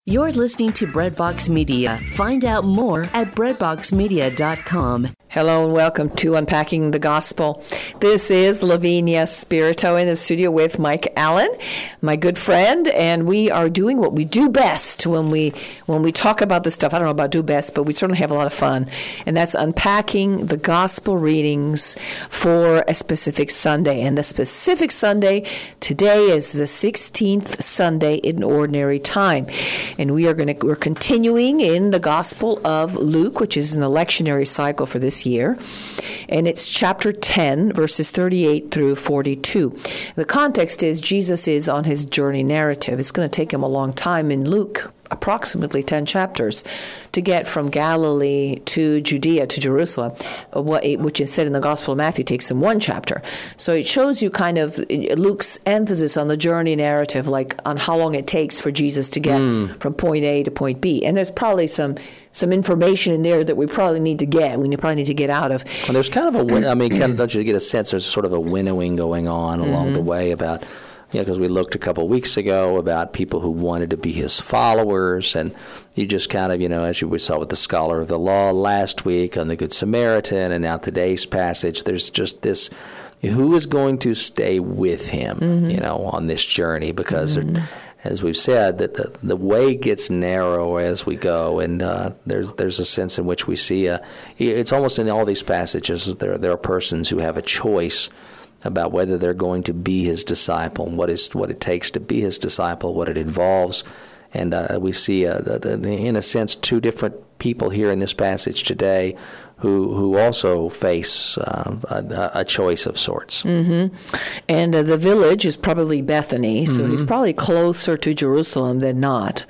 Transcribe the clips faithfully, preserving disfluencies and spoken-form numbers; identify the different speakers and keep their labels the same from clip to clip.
Speaker 1: You're listening to Breadbox Media. Find out more at breadbox media dot com.
Speaker 2: Hello and welcome to Unpacking the Gospel. This is Lavinia Spirito in the studio with Mike Allen, my good friend, and we are doing what we do best when we when we talk about this stuff. I don't know about do best, but we certainly have a lot of fun, and that's unpacking the gospel readings for a specific Sunday. And the specific Sunday today is the sixteenth Sunday in Ordinary Time, and we are going to we're continuing in the Gospel of Luke, which is in the lectionary cycle for this year, and it's chapter ten, verses thirty-eight through forty-two. The context is Jesus is on his journey narrative. It's going to take him a long time in Luke, approximately ten chapters, to get from Galilee to Judea to Jerusalem, which instead in the Gospel of Matthew takes him one chapter. So it shows you kind of Luke's emphasis on the journey narrative, like on how long it takes for Jesus to get mm. from point A to point B. And there's probably some some information in there that we probably need to get. We probably need to get out of.
Speaker 3: Well, there's kind of a, win- I mean, kind of, don't you get a sense there's sort of a winnowing going on along mm-hmm. the way about, you know, because we looked a couple of weeks ago about people who wanted to be his followers, and you just kind of, you know, as you, we saw with the scholar of the law last week on the Good Samaritan, and now today's passage, there's just this, who is going to stay with him, mm-hmm. you know, on this journey, because mm-hmm. as we've said, that the, the way gets narrow as we go, and uh, there's there's a sense in which we see, a, it's almost in all these passages, there, there are persons who have a choice about whether they're going to be his disciple, and what is what it takes to be his disciple, what it involves. And uh, we see, uh, in a sense, two different people here in this passage today who who also face uh, a, a choice of sorts.
Speaker 2: Mm-hmm. And uh, the village is probably Bethany, so mm-hmm. he's probably closer to Jerusalem than not.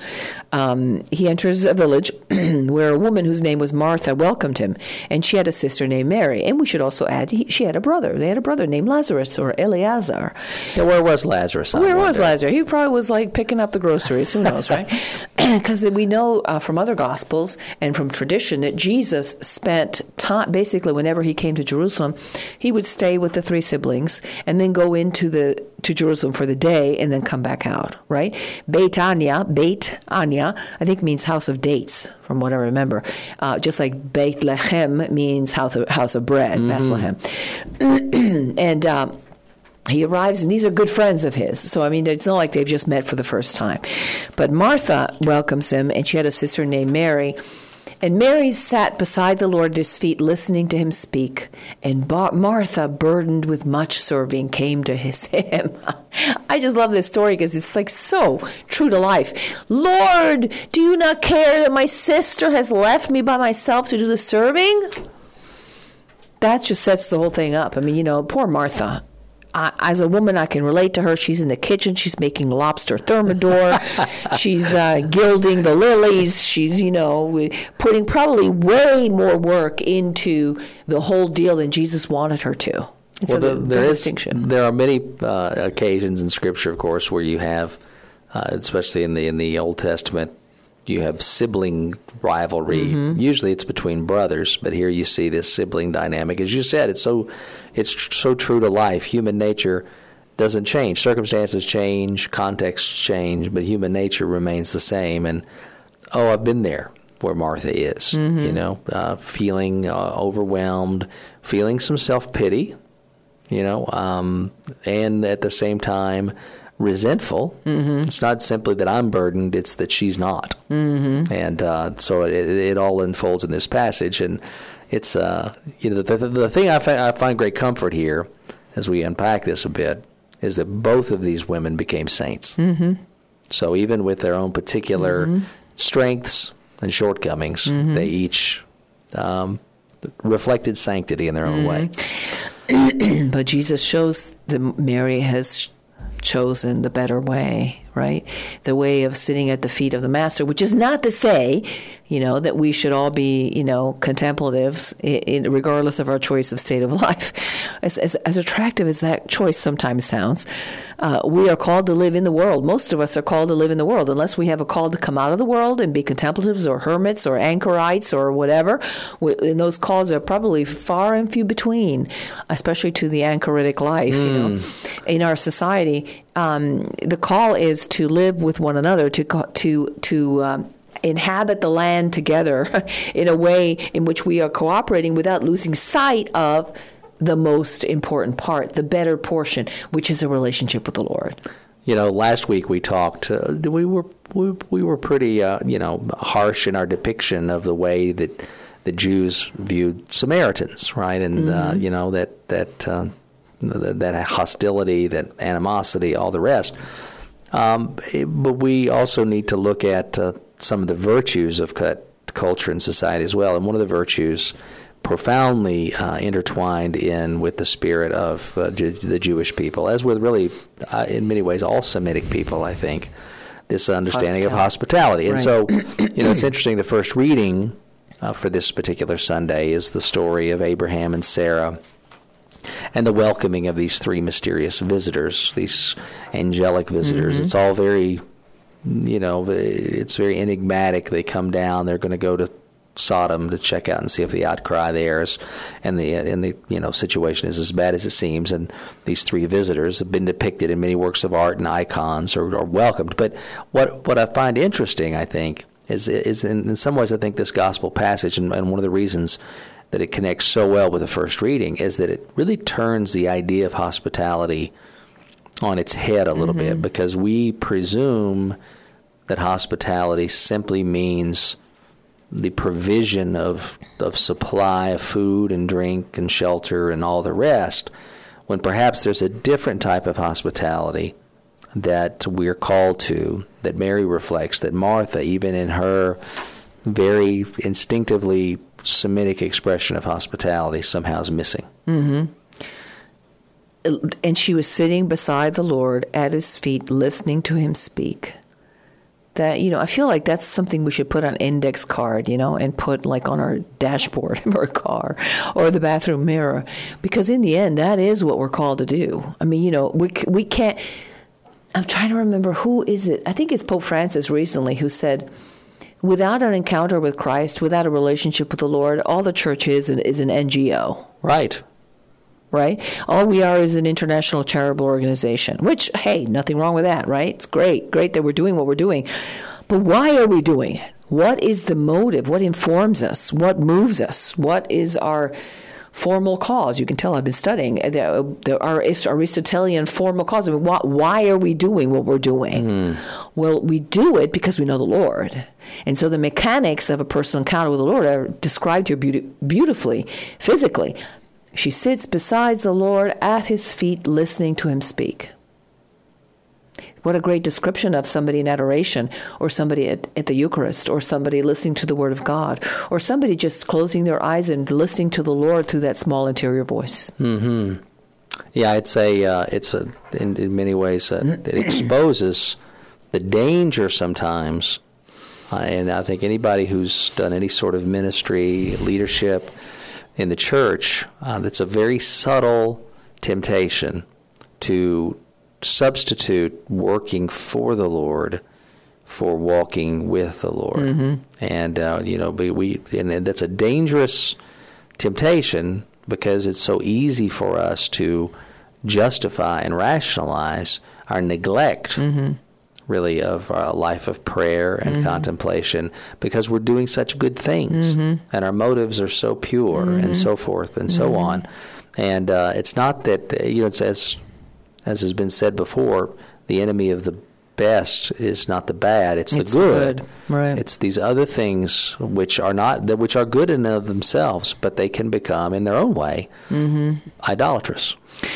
Speaker 2: Um, he enters a village where a woman whose name was Martha welcomed him, and she had a sister named Mary. And we should also add, he, she had a brother. They had a brother named Lazarus, or Eleazar.
Speaker 3: Yeah, where was Lazarus?
Speaker 2: Where was Lazarus? He probably was like picking up the groceries. Who knows, right? Because we know uh, from other Gospels and from tradition that Jesus spent time, basically whenever he came to Jerusalem, he would stay with the three siblings and then go into the to Jerusalem for the day and then come back out, right? Beit Anya, Beit Anya, I think means house of dates, from what I remember. Uh, just like Beit Lechem means house of, house of bread, mm-hmm. Bethlehem. and um, he arrives, and these are good friends of his. So, I mean, it's not like they've just met for the first time. But Martha welcomes him, and she had a sister named Mary. And Mary sat beside the Lord at his feet, listening to him speak. And Bar- Martha, burdened with much serving, came to his him. I just love this story because it's like so true to life. Lord, do you not care that my sister has left me by myself to do the serving? That just sets the whole thing up. I mean, you know, poor Martha. I, as a woman, I can relate to her. She's in the kitchen. She's making lobster thermidor. She's uh, gilding the lilies. She's, you know, putting probably way more work into the whole deal than Jesus wanted her to. It's
Speaker 3: well,
Speaker 2: a
Speaker 3: the, there is,
Speaker 2: distinction.
Speaker 3: There are many uh, occasions in Scripture, of course, where you have, uh, especially in the in the Old Testament, you have sibling rivalry. Mm-hmm. Usually it's between brothers, but here you see this sibling dynamic. As you said, it's so it's tr- so true to life. Human nature doesn't change. Circumstances change, contexts change, but human nature remains the same. And, oh, I've been there where Martha is, mm-hmm. you know, uh, feeling uh, overwhelmed, feeling some self-pity, you know, um, and at the same time resentful. Mm-hmm. It's not simply that I'm burdened, it's that she's not. Mm-hmm. And uh, so it, it all unfolds in this passage. And it's, uh, you know, the, the, the thing I find, I find great comfort here as we unpack this a bit is that both of these women became saints. Mm-hmm. So even with their own particular mm-hmm. strengths and shortcomings, mm-hmm. they each um, reflected sanctity in their own
Speaker 2: mm-hmm. way. But Jesus shows that Mary has chosen the better way, right? The way of sitting at the feet of the Master, which is not to say, you know, that we should all be, you know, contemplatives, in, in, regardless of our choice of state of life. As, as, as attractive as that choice sometimes sounds, uh, we are called to live in the world. Most of us are called to live in the world, unless we have a call to come out of the world and be contemplatives or hermits or anchorites or whatever. And those calls are probably far and few between, especially to the anchoritic life, mm. you know, in our society. um, the call is to live with one another, to to to um, inhabit the land together in a way in which we are cooperating without losing sight of the most important part, the better portion, which is a relationship with the Lord.
Speaker 3: You know, last week we talked. Uh, we were we, we were pretty, uh, you know, harsh in our depiction of the way that the Jews viewed Samaritans, right? And mm-hmm. uh, you know that that uh, that hostility, that animosity, all the rest. Um, but we also need to look at uh, some of the virtues of culture and society as well. And one of the virtues profoundly uh, intertwined in with the spirit of uh, Ju- the Jewish people, as with really, uh, in many ways, all Semitic people, I think, this understanding hospitality. of hospitality. And right. so, you know, it's interesting, the first reading uh, for this particular Sunday is the story of Abraham and Sarah and the welcoming of these three mysterious visitors, these angelic visitors. Mm-hmm. It's all very, you know, it's very enigmatic. They come down, they're going to go to Sodom to check out and see if the outcry there is, and the and the you know situation is as bad as it seems. And these three visitors have been depicted in many works of art and icons, or are welcomed. But what what I find interesting, I think, is is in, in some ways, I think this gospel passage, and, and one of the reasons that it connects so well with the first reading, is that it really turns the idea of hospitality on its head a little mm-hmm. bit, because we presume that hospitality simply means the provision of of supply of food and drink and shelter and all the rest, when perhaps there's a different type of hospitality that we're called to, that Mary reflects, that Martha, even in her very instinctively Semitic expression of hospitality, somehow is missing.
Speaker 2: Mm-hmm. And she was sitting beside the Lord at his feet, listening to him speak. That, you know, I feel like that's something we should put on an index card, you know, and put like on our dashboard of our car or the bathroom mirror, because in the end, that is what we're called to do. I mean, you know, we we can't. I'm trying to remember, who is it? I think it's Pope Francis recently who said, without an encounter with Christ, without a relationship with the Lord, all the church is is an N G O.
Speaker 3: Right.
Speaker 2: Right? All we are is an international charitable organization, which, hey, nothing wrong with that, right? It's great. Great that we're doing what we're doing. But why are we doing it? What is the motive? What informs us? What moves us? What is our formal cause? You can tell I've been studying. There are Aristotelian formal cause. I mean, why, why are we doing what we're doing? Mm. Well, we do it because we know the Lord. And so the mechanics of a personal encounter with the Lord are described here beauty, beautifully, physically. She sits beside the Lord at his feet, listening to him speak. What a great description of somebody in adoration, or somebody at, at the Eucharist, or somebody listening to the Word of God, or somebody just closing their eyes and listening to the Lord through that small interior voice.
Speaker 3: Mm-hmm. Yeah, I'd say uh, it's a, in, in many ways uh, it exposes the danger sometimes, uh, and I think anybody who's done any sort of ministry, leadership in the church, uh, that's a very subtle temptation to substitute working for the Lord for walking with the Lord. Mm-hmm. And, uh, you know, we, we and that's a dangerous temptation, because it's so easy for us to justify and rationalize our neglect, mm-hmm. really, of a life of prayer and mm-hmm. contemplation, because we're doing such good things, mm-hmm. and our motives are so pure, mm-hmm. and so forth and so mm-hmm. on. And uh, it's not that, you know, it's as as has been said before, the enemy of the best is not the bad; it's, it's the good. good. Right. It's these other things which are not that which are good in and of themselves, but they can become, in their own way, mm-hmm. idolatrous.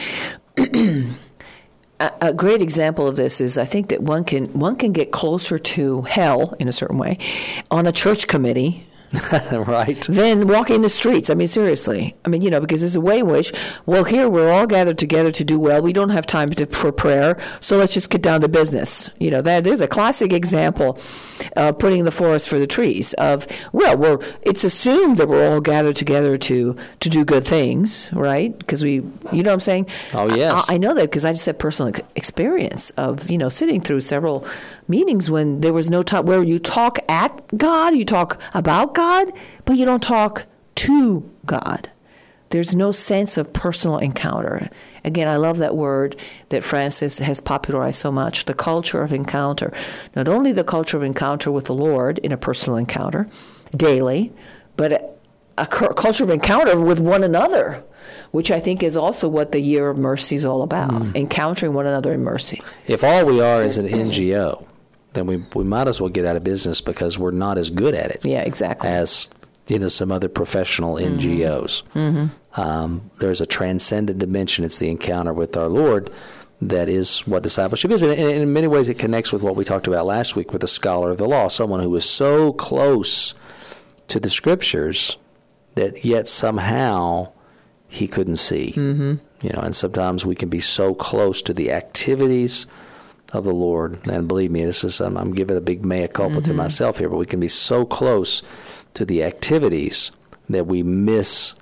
Speaker 2: A great example of this is, I think that one can one can get closer to hell in a certain way on a church committee,
Speaker 3: right,
Speaker 2: than walking the streets. I mean, seriously. I mean, you know, because there's a way in which, well, here we're all gathered together to do well. We don't have time to, for prayer, so let's just get down to business. You know, that there's a classic example of putting the forest for the trees. Of well, we're it's assumed that we're all gathered together to to do good things, right? Because we, you know, what I'm saying.
Speaker 3: Oh yes,
Speaker 2: I, I know that because I just had personal ex- experience of you know sitting through several meetings when there was no time where you talk at God, you talk about God, but you don't talk to God. there's no sense of personal encounter. Again, I love that word that Francis has popularized so much, the culture of encounter. Not only the culture of encounter with the Lord in a personal encounter daily, but a, a culture of encounter with one another, which I think is also what the Year of Mercy is all about, mm. encountering one another in mercy.
Speaker 3: If all we are is an N G O, then we we might as well get out of business because we're not as good at it.
Speaker 2: Yeah, exactly.
Speaker 3: As you know, some other professional N G Os. Mm-hmm. Um, there's a transcendent dimension. It's the encounter with our Lord that is what discipleship is. And in many ways, it connects with what we talked about last week with the scholar of the law, someone who was so close to the Scriptures that yet somehow he couldn't see. Mm-hmm. You know, and sometimes we can be so close to the activities of the Lord, and believe me, this is I'm, I'm giving a big mea culpa mm-hmm. to myself here, but we can be so close to the activities that we miss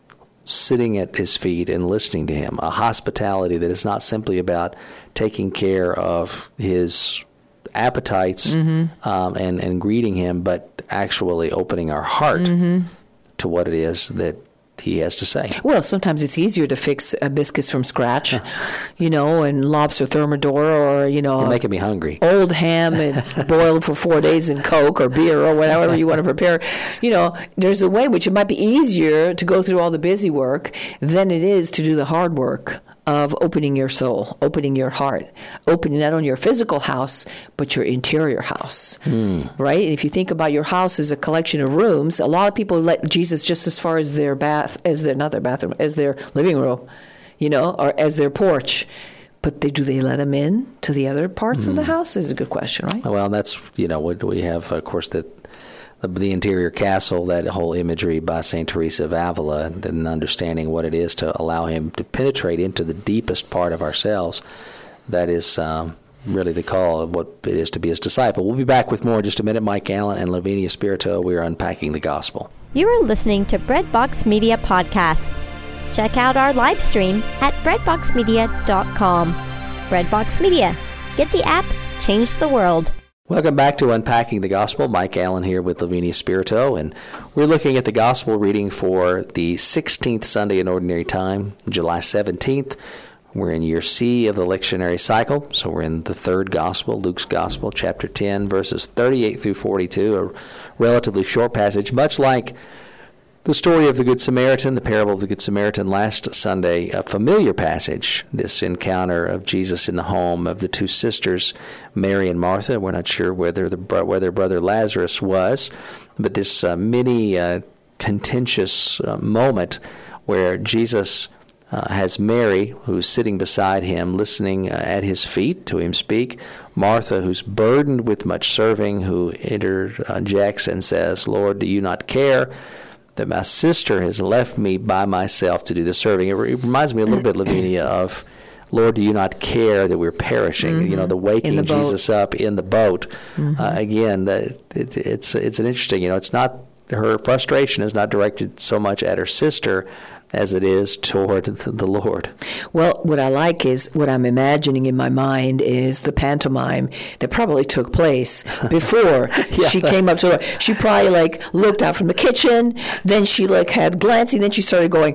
Speaker 3: sitting at his feet and listening to him. A hospitality that is not simply about taking care of his appetites mm-hmm. um, and, and greeting him, but actually opening our heart mm-hmm. to what it is that he has to say.
Speaker 2: Well, sometimes it's easier to fix uh, biscuits from scratch, you know, and lobster thermidor, or, you know,
Speaker 3: you're making me hungry.
Speaker 2: Old ham and boiled for four days in Coke or beer or whatever you want to prepare. You know, there's a way which it might be easier to go through all the busy work than it is to do the hard work of opening your soul, opening your heart, opening not only your physical house, but your interior house, mm. right? And if you think about your house as a collection of rooms, a lot of people let Jesus just as far as their bath, as their, not their bathroom, as their living room, you know, or as their porch. But they, do they let him in to the other parts mm. of the house? Is a good question, right?
Speaker 3: Well, that's, you know, we have, of course, the The, the interior castle, that whole imagery by Saint Teresa of Avila, and understanding what it is to allow him to penetrate into the deepest part of ourselves. That is um, really the call of what it is to be his disciple. We'll be back with more in just a minute. Mike Allen and Lavinia Spirito. We are unpacking the gospel.
Speaker 4: You are listening to Breadbox Media Podcast. Check out our live stream at breadbox media dot com. Breadbox Media. Get the app, change the world.
Speaker 3: Welcome back to Unpacking the Gospel. Mike Allen here with Lavinia Spirito, and we're looking at the Gospel reading for the sixteenth Sunday in Ordinary Time, July seventeenth. We're in year C of the lectionary cycle, so we're in the third Gospel, Luke's Gospel, chapter ten, verses thirty-eight through forty-two, a relatively short passage, much like the story of the Good Samaritan, the parable of the Good Samaritan last Sunday, a familiar passage, this encounter of Jesus in the home of the two sisters, Mary and Martha. We're not sure whether the whether brother Lazarus was, but this uh, mini uh, contentious uh, moment where Jesus uh, has Mary, who's sitting beside him, listening uh, at his feet to him speak, Martha, who's burdened with much serving, who interjects and says, "Lord, do you not care that my sister has left me by myself to do the serving?" It, re- it reminds me a little bit, Lavinia, of, "Lord, do you not care that we're perishing?" Mm-hmm. You know, the waking the Jesus up in the boat. Mm-hmm. Uh, again, the, it, it's it's an interesting, you know, it's not, her frustration is not directed so much at her sister as it is toward the Lord.
Speaker 2: Well, what I like is, what I'm imagining in my mind is the pantomime that probably took place before yeah. she came up to her. She probably like looked out from the kitchen, then she like had glancing, then she started going,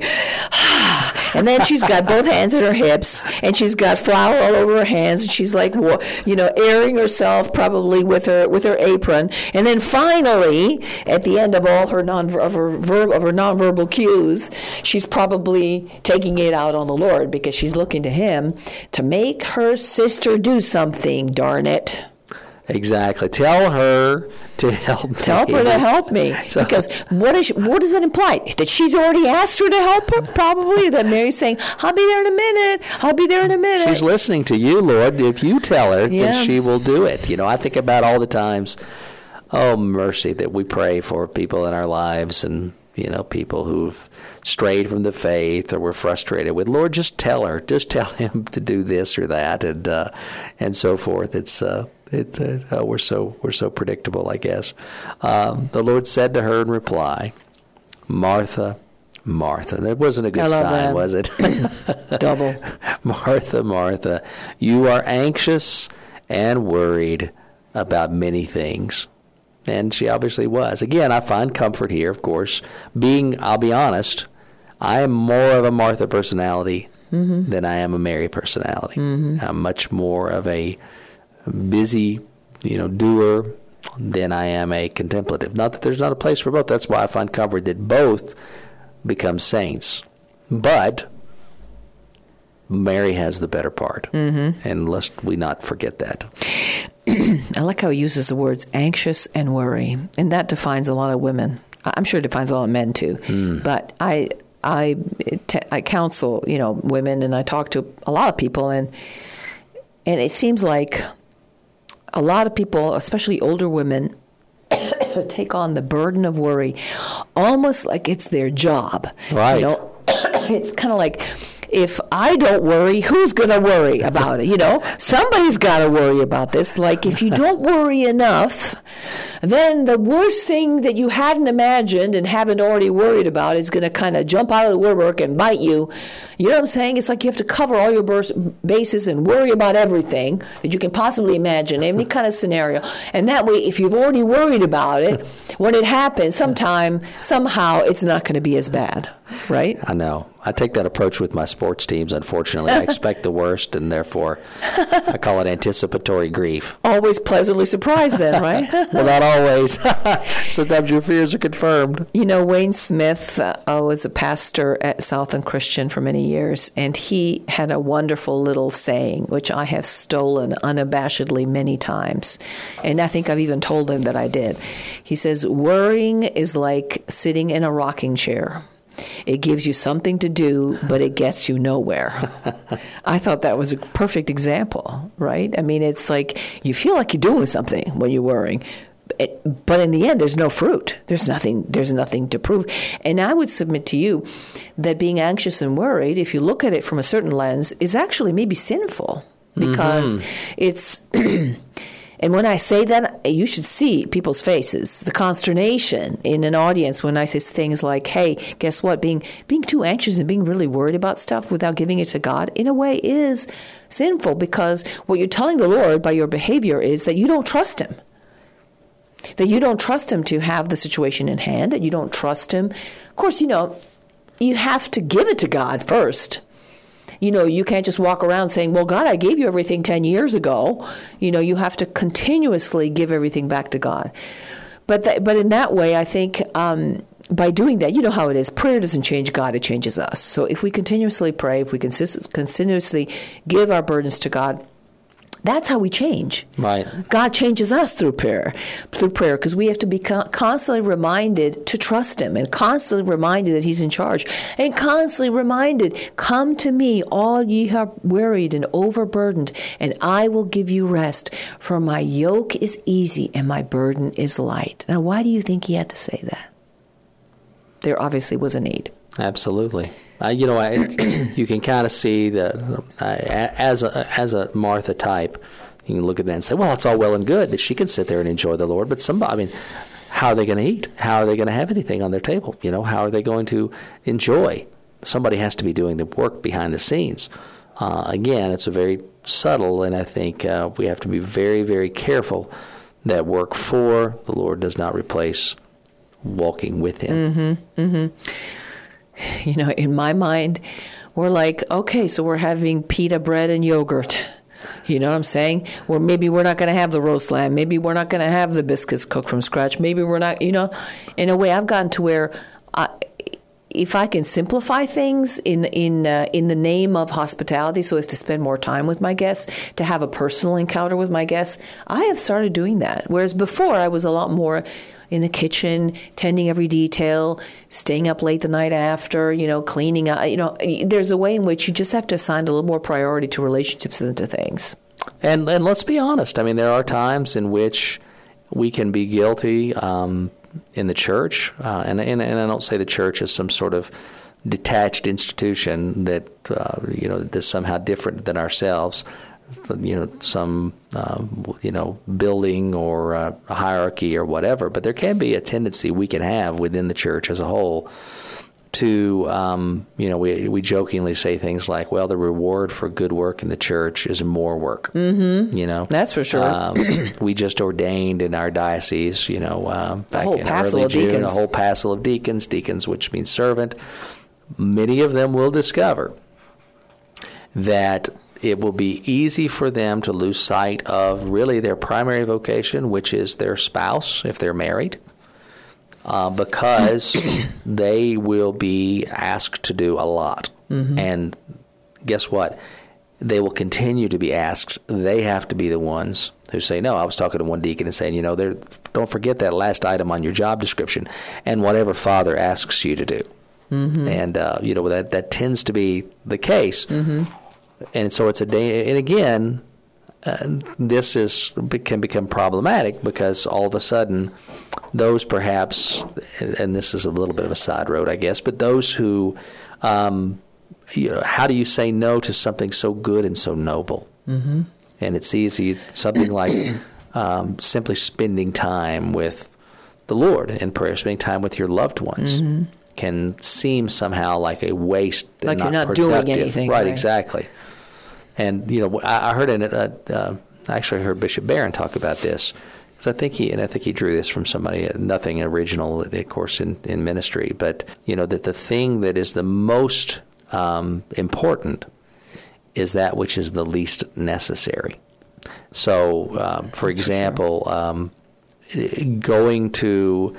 Speaker 2: and then she's got both hands at her hips, and she's got flour all over her hands, and she's like, you know, airing herself probably with her with her apron, and then finally, at the end of all her non of her verb of her nonverbal cues, she's probably taking it out on the Lord, because she's looking to him to make her sister do something, darn it.
Speaker 3: Exactly. Tell her to help me.
Speaker 2: Tell her to help me. So, because what is what does it imply? That she's already asked her to help her? Probably. That Mary's saying, "I'll be there in a minute. I'll be there in a minute."
Speaker 3: She's listening to you, Lord. If you tell her,
Speaker 2: yeah.
Speaker 3: then she will do it. You know, I think about all the times, oh, mercy, that we pray for people in our lives, and, you know, people who've strayed from the faith or were frustrated with, "Lord, just tell her, just tell him to do this or that," and uh, and so forth. It's uh, it uh, we're so we're so predictable, I guess. Um, the Lord said to her in reply, "Martha, Martha." That wasn't a good sign, that. Was it?
Speaker 2: Double.
Speaker 3: "Martha, Martha, you are anxious and worried about many things." And she obviously was. Again, I find comfort here, of course. Being, I'll be honest, I am more of a Martha personality mm-hmm. than I am a Mary personality. Mm-hmm. I'm much more of a busy, you know, doer than I am a contemplative. Not that there's not a place for both. That's why I find comfort that both become saints. But Mary has the better part, mm-hmm. and lest we not forget that.
Speaker 2: I like how he uses the words anxious and worry, and that defines a lot of women. I'm sure it defines a lot of men too. Mm. But I, I, I counsel, you know, women, and I talk to a lot of people, and and it seems like a lot of people, especially older women, take on the burden of worry, almost like it's their job.
Speaker 3: Right.
Speaker 2: You know, it's kind of like, if I don't worry, who's going to worry about it? You know, somebody's got to worry about this. Like, if you don't worry enough, then the worst thing that you hadn't imagined and haven't already worried about is going to kind of jump out of the woodwork and bite you. You know what I'm saying? It's like you have to cover all your bases and worry about everything that you can possibly imagine, any kind of scenario. And that way, if you've already worried about it, when it happens, sometime, somehow, it's not going to be as bad, right?
Speaker 3: I know. I take that approach with my sports teams, unfortunately. I expect the worst, and therefore I call it anticipatory grief.
Speaker 2: Always pleasantly surprised then, right?
Speaker 3: Well, not always. Sometimes your fears are confirmed.
Speaker 2: You know, Wayne Smith uh, was a pastor at Southland Christian for many years, and he had a wonderful little saying, which I have stolen unabashedly many times. And I think I've even told him that I did. He says, worrying is like sitting in a rocking chair. It gives you something to do, but it gets you nowhere. I thought that was a perfect example, right? I mean, it's like you feel like you're doing something when you're worrying, but in the end, there's no fruit. There's nothing. There's nothing to prove. And I would submit to you that being anxious and worried, if you look at it from a certain lens, is actually maybe sinful because mm-hmm. it's. And when I say that, you should see people's faces, the consternation in an audience when I say things like, hey, guess what? Being being too anxious and being really worried about stuff without giving it to God, in a way, is sinful because what you're telling the Lord by your behavior is that you don't trust Him. That you don't trust Him to have the situation in hand, that you don't trust Him. Of course, you know, you have to give it to God first. You know, you can't just walk around saying, well, God, I gave you everything ten years ago. You know, you have to continuously give everything back to God. But th- but in that way, I think um, by doing that, you know how it is. Prayer doesn't change God, it changes us. So if we continuously pray, if we consist- continuously give our burdens to God, that's how we change.
Speaker 3: Right.
Speaker 2: God changes us through prayer, through prayer, because we have to be con- constantly reminded to trust Him, and constantly reminded that He's in charge, and constantly reminded, "Come to me, all ye are wearied and overburdened, and I will give you rest. For my yoke is easy and my burden is light." Now, why do you think He had to say that? There obviously was a need.
Speaker 3: Absolutely. Uh, you know, I, you can kind of see that uh, as a as a Martha type, you can look at that and say, well, it's all well and good that she can sit there and enjoy the Lord, but somebody, I mean, how are they going to eat? How are they going to have anything on their table? You know, how are they going to enjoy? Somebody has to be doing the work behind the scenes. Uh, again, it's a very subtle, and I think uh, we have to be very, very careful that work for the Lord does not replace walking with Him.
Speaker 2: Mm-hmm, mm-hmm. You know, in my mind, we're like, okay, so we're having pita bread and yogurt. You know what I'm saying? Or maybe we're not going to have the roast lamb. Maybe we're not going to have the biscuits cooked from scratch. Maybe we're not, you know. In a way, I've gotten to where I, if I can simplify things in in uh, in the name of hospitality so as to spend more time with my guests, to have a personal encounter with my guests, I have started doing that. Whereas before, I was a lot more in the kitchen, tending every detail, staying up late the night after, you know, cleaning up. You know, there's a way in which you just have to assign a little more priority to relationships than to things.
Speaker 3: And and let's be honest. I mean, there are times in which we can be guilty um, in the church, uh, and, and and I don't say the church is some sort of detached institution that uh, you know that's somehow different than ourselves. You know, some um, you know building or uh, a hierarchy or whatever, but there can be a tendency we can have within the church as a whole to um, you know we we jokingly say things like, well, the reward for good work in the church is more work.
Speaker 2: Mm-hmm.
Speaker 3: You know,
Speaker 2: that's for sure.
Speaker 3: Um, we just ordained in our diocese, you know, um, back in early June,
Speaker 2: deacons.
Speaker 3: a whole passel of deacons, deacons which means servant. many of them will discover that it will be easy for them to lose sight of really their primary vocation, which is their spouse, if they're married, uh, because they will be asked to do a lot. Mm-hmm. And guess what? They will continue to be asked. They have to be the ones who say, no. I was talking to one deacon and saying, you know, don't forget that last item on your job description and whatever Father asks you to do. Mm-hmm. And, uh, you know, that, that tends to be the case. Mm-hmm. And so it's a day. And again, uh, this is can become problematic because all of a sudden those perhaps, and this is a little bit of a side road, I guess, but those who um, you know, how do you say no to something so good and so noble? Mm-hmm. And it's easy, something like um, simply spending time with the Lord in prayer, spending time with your loved ones mm-hmm. can seem somehow like a waste.
Speaker 2: Like
Speaker 3: and
Speaker 2: you're
Speaker 3: not
Speaker 2: not doing anything.
Speaker 3: Right,
Speaker 2: right,
Speaker 3: exactly. And, you know, I, I heard in it, uh, uh, actually I heard Bishop Barron talk about this. Because I think he, and I think he drew this from somebody, nothing original, of course, in, in ministry, but, you know, that the thing that is the most um, important is that which is the least necessary. So, um, for That's example, for sure. um, going to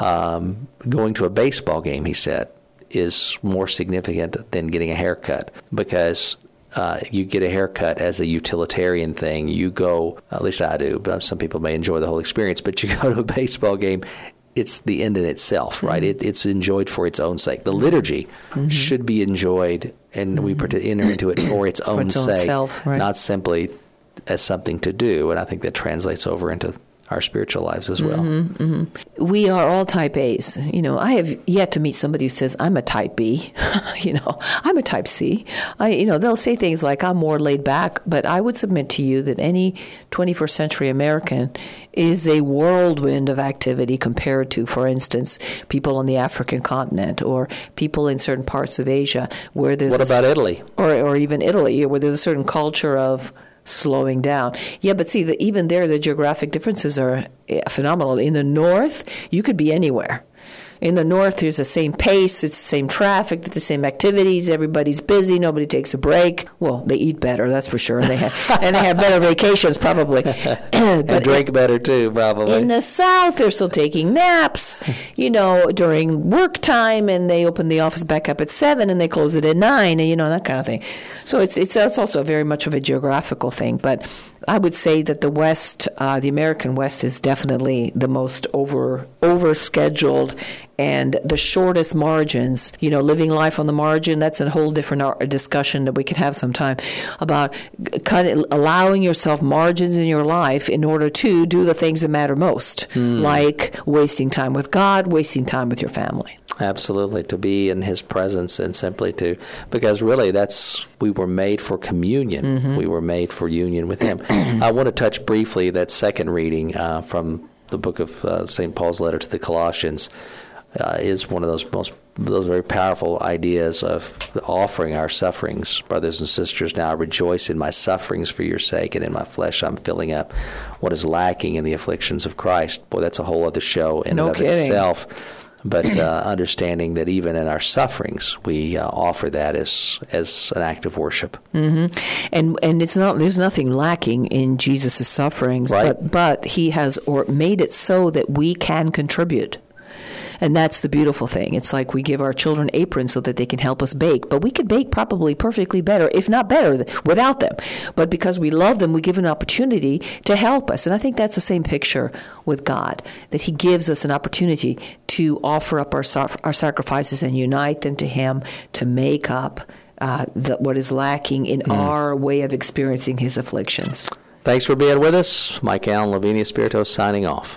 Speaker 3: um, going to a baseball game, he said, is more significant than getting a haircut because uh, you get a haircut as a utilitarian thing. You go, at least I do, but some people may enjoy the whole experience, but you go to a baseball game, it's the end in itself, right? Mm-hmm. It, it's enjoyed for its own sake. The liturgy mm-hmm. should be enjoyed, and mm-hmm. we enter into it for its own
Speaker 2: for its
Speaker 3: sake,
Speaker 2: own self, right.
Speaker 3: not simply as something to do. And I think that translates over into our spiritual lives as well.
Speaker 2: Mm-hmm, mm-hmm. We are all type A's. You know, I have yet to meet somebody who says, I'm a type B. you know, I'm a type C. I, you know, they'll say things like, I'm more laid back, but I would submit to you that any twenty-first century American is a whirlwind of activity compared to, for instance, people on the African continent or people in certain parts of Asia where there's...
Speaker 3: What about a, Italy?
Speaker 2: Or, or even Italy, where there's a certain culture of slowing down. Yeah, but see, the, even there, the geographic differences are phenomenal. In the north, you could be anywhere. In the north, there's the same pace, it's the same traffic, the same activities, everybody's busy, nobody takes a break. Well, they eat better, that's for sure, and they have, and they have better vacations, probably. but
Speaker 3: and drink in, better, too, probably.
Speaker 2: In the south, they're still taking naps, you know, during work time, and they open the office back up at seven, and they close it at nine, and, you know, that kind of thing. So it's, it's, it's also very much of a geographical thing, but I would say that the West, uh, the American West, is definitely the most over over scheduled and the shortest margins. You know, living life on the margin, that's a whole different discussion that we could have sometime about kind of allowing yourself margins in your life in order to do the things that matter most, hmm. like wasting time with God, wasting time with your family.
Speaker 3: Absolutely, to be in His presence and simply to, because really that's, we were made for communion. Mm-hmm. We were made for union with Him. I want to touch briefly that second reading uh, from the book of uh, Saint Paul's letter to the Colossians uh, is one of those most, those very powerful ideas of offering our sufferings. Brothers and sisters, now I rejoice in my sufferings for your sake, and in my flesh I'm filling up what is lacking in the afflictions of Christ. Boy, that's a whole other show in
Speaker 2: no
Speaker 3: and of
Speaker 2: kidding.
Speaker 3: itself. But uh, understanding that even in our sufferings, we uh, offer that as as an act of worship.
Speaker 2: Mm-hmm. And and it's not there's nothing lacking in Jesus' sufferings,
Speaker 3: right.
Speaker 2: but but He has or made it so that we can contribute. And that's the beautiful thing. It's like we give our children aprons so that they can help us bake. But we could bake probably perfectly better, if not better, without them. But because we love them, we give an opportunity to help us. And I think that's the same picture with God, that He gives us an opportunity to offer up our, our sacrifices and unite them to Him to make up uh, the, what is lacking in mm. our way of experiencing His afflictions.
Speaker 3: Thanks for being with us. Mike Allen, Lavinia Spirito, signing off.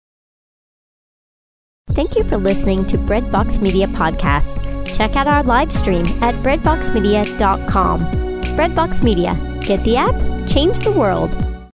Speaker 4: Thank you for listening to Breadbox Media Podcasts. Check out our live stream at breadbox media dot com. Breadbox Media. Get the app, change the world.